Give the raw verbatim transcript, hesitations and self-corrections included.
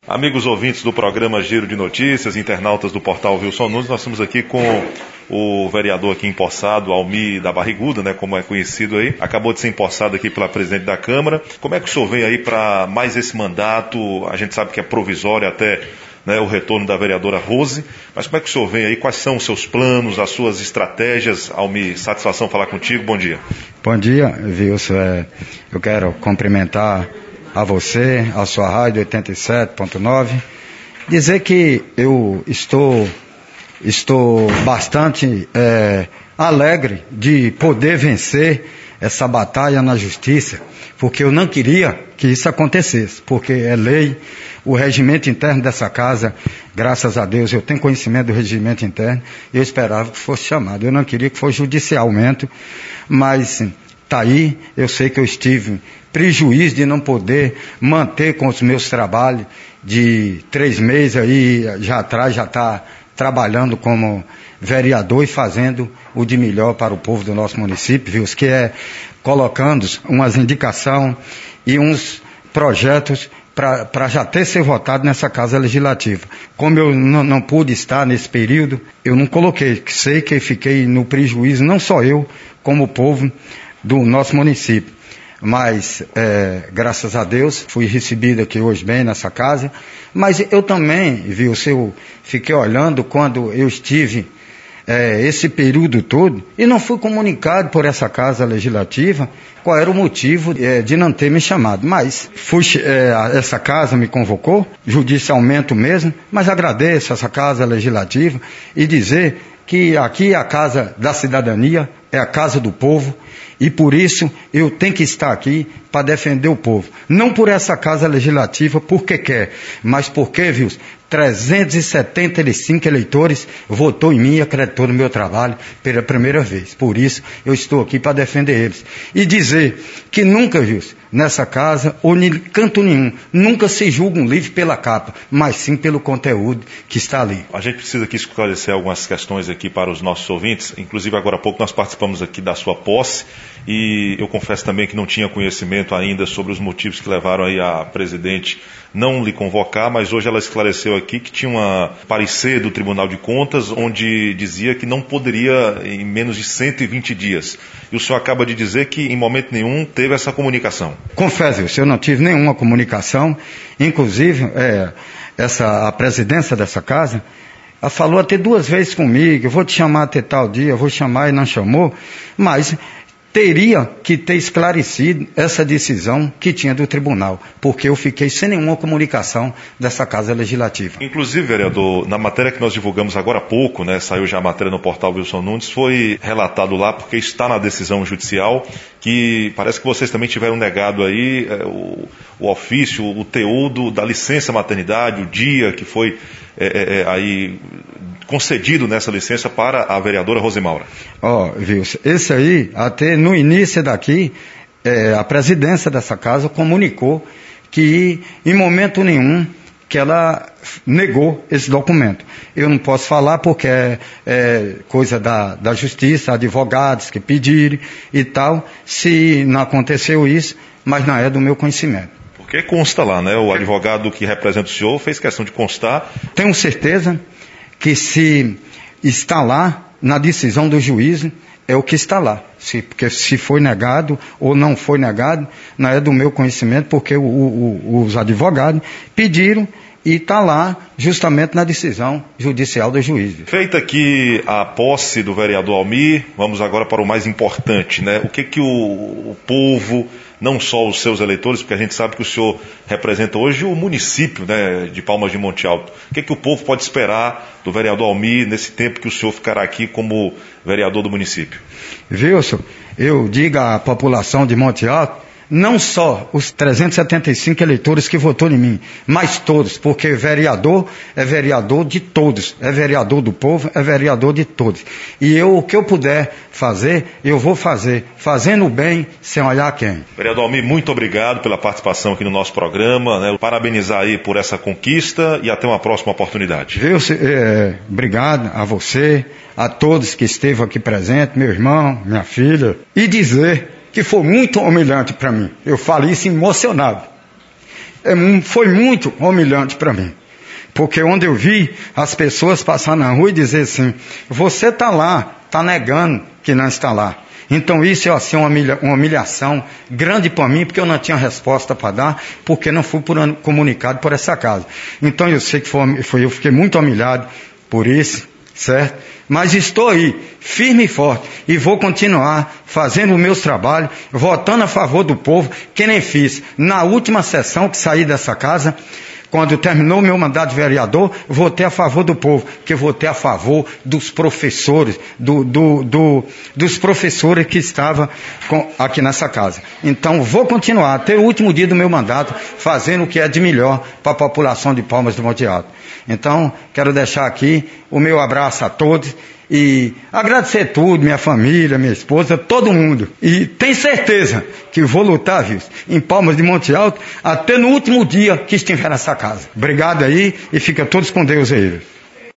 Amigos ouvintes do programa Giro de Notícias, internautas do portal Wilson Nunes, nós estamos aqui com o vereador aqui empossado, Almir da Barriguda, né, como é conhecido aí, acabou de ser empossado aqui pela presidente da Câmara. Como é que o senhor vem aí para mais esse mandato? A gente sabe que é provisório até, né, o retorno da vereadora Rose, mas como é que o senhor vem aí? Quais são os seus planos, as suas estratégias? Almir, satisfação falar contigo, bom dia. Bom dia, Wilson. É, eu quero cumprimentar a você, a sua rádio oitenta e sete ponto nove, dizer que eu estou, estou bastante é, alegre de poder vencer essa batalha na justiça, porque eu não queria que isso acontecesse, porque é lei, o regimento interno dessa casa, graças a Deus, eu tenho conhecimento do regimento interno, eu esperava que fosse chamado, eu não queria que fosse judicialmente, mas está aí, eu sei que eu estive prejuízo de não poder manter com os meus trabalhos de três meses aí, já atrás, já está trabalhando como vereador e fazendo o de melhor para o povo do nosso município, viu? Que é colocando umas indicações e uns projetos para já ter ser votado nessa Casa Legislativa. Como eu não, não pude estar nesse período, eu não coloquei, sei que fiquei no prejuízo, não só eu, como o povo do nosso município. Mas, é, graças a Deus, fui recebido aqui hoje bem nessa casa. Mas eu também, viu, se eu fiquei olhando quando eu estive é, esse período todo e não fui comunicado por essa Casa Legislativa qual era o motivo é, de não ter me chamado. Mas fui, é, essa casa me convocou, judicialmente mesmo, mas agradeço essa Casa Legislativa e dizer que aqui é a Casa da Cidadania, é a Casa do Povo, e por isso eu tenho que estar aqui para defender o povo. Não por essa Casa Legislativa, porque quer, mas porque, viu, trezentos e setenta e cinco eleitores votou em mim e acreditou no meu trabalho pela primeira vez. Por isso eu estou aqui para defender eles. E dizer que nunca, viu, nessa casa, ou em canto nenhum, nunca se julga um livro pela capa, mas sim pelo conteúdo que está ali. A gente precisa aqui esclarecer algumas questões aqui para os nossos ouvintes. Inclusive agora há pouco nós participamos aqui da sua posse e eu confesso também que não tinha conhecimento ainda sobre os motivos que levaram aí a presidente não lhe convocar, mas hoje ela esclareceu aqui que tinha um parecer do Tribunal de Contas onde dizia que não poderia em menos de cento e vinte dias. E o senhor acaba de dizer que em momento nenhum teve essa comunicação. Confesso, eu não tive nenhuma comunicação, inclusive é, essa, a presidência dessa casa, ela falou até duas vezes comigo, eu vou te chamar até tal dia, eu vou chamar e não chamou, mas teria que ter esclarecido essa decisão que tinha do tribunal, porque eu fiquei sem nenhuma comunicação dessa Casa Legislativa. Inclusive, vereador, na matéria que nós divulgamos agora há pouco, né, saiu já a matéria no portal Wilson Nunes, foi relatado lá, porque está na decisão judicial, que parece que vocês também tiveram negado aí é, o, o ofício, o teor do, da licença maternidade, o dia que foi é, é, aí concedido nessa licença para a vereadora Rosemaura. Ó, oh, viu, esse aí, até no início daqui, é, a presidência dessa casa comunicou que em momento nenhum que ela negou esse documento. Eu não posso falar porque é, é coisa da, da justiça, advogados que pedirem e tal, se não aconteceu isso, mas não é do meu conhecimento. Porque consta lá, né? O advogado que representa o senhor fez questão de constar. Tenho certeza que se está lá na decisão do juiz, é o que está lá. Se, porque se foi negado ou não foi negado, não é do meu conhecimento, porque o, o, os advogados pediram e está lá justamente na decisão judicial do juiz. Feita aqui a posse do vereador Almir, vamos agora para o mais importante, né? O que que o, o povo, não só os seus eleitores, porque a gente sabe que o senhor representa hoje o município, né, de Palmas de Monte Alto. O que que o povo pode esperar do vereador Almir nesse tempo que o senhor ficará aqui como vereador do município? Wilson, eu digo à população de Monte Alto, não só os trezentos e setenta e cinco eleitores que votou em mim, mas todos, porque vereador é vereador de todos, é vereador do povo, é vereador de todos. E eu, o que eu puder fazer, eu vou fazer, fazendo o bem, sem olhar quem. Vereador Almir, muito obrigado pela participação aqui no nosso programa, né? Parabenizar aí por essa conquista e até uma próxima oportunidade. Wilson, é, obrigado a você, a todos que esteve aqui presentes, meu irmão, minha filha, e dizer que foi muito humilhante para mim. Eu falei isso emocionado. é, foi muito humilhante para mim. Porque onde eu vi as pessoas passar na rua e dizer assim, você está lá, está negando que não está lá. Então isso é assim, uma, humilha, uma humilhação grande para mim, porque eu não tinha resposta para dar, porque não fui por, comunicado por essa casa. Então eu sei que foi, foi, eu fiquei muito humilhado por isso, certo? Mas estou aí, firme e forte, e vou continuar fazendo os meus trabalhos, votando a favor do povo, que nem fiz. Na última sessão que saí dessa casa, quando terminou o meu mandato de vereador, votei a favor do povo, que votei a favor dos professores, do, do, do, dos professores que estavam com, aqui nessa casa. Então vou continuar até o último dia do meu mandato, fazendo o que é de melhor para a população de Palmas do Monte Alto. Então, quero deixar aqui o meu abraço a todos e agradecer tudo, minha família, minha esposa, todo mundo. E tenho certeza que vou lutar, viu, em Palmas de Monte Alto, até no último dia que estiver nessa casa. Obrigado aí e fica todos com Deus aí.